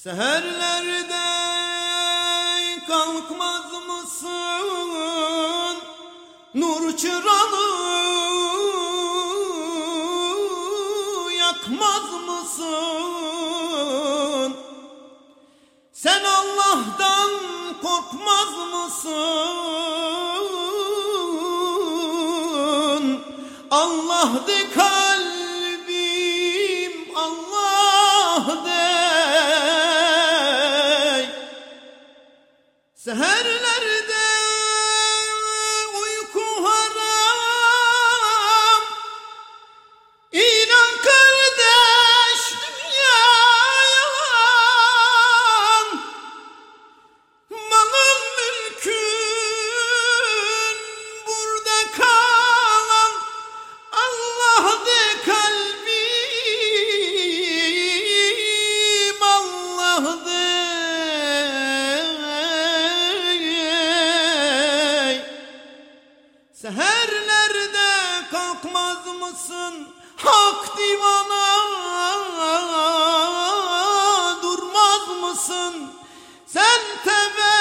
Seherlerde kalkmaz mısın? Nur çırağı yakmaz mısın? Sen Allah'tan korkmaz mısın? Allah de kalbim, Allah de. Seherlerde uyku haram, İnan kardeş dünya yalan. Malın mülkün burada kalan, Allah de kalbim, Allah de. Seherlerde kalkmaz mısın? Hak divana durmaz mısın? Sen teve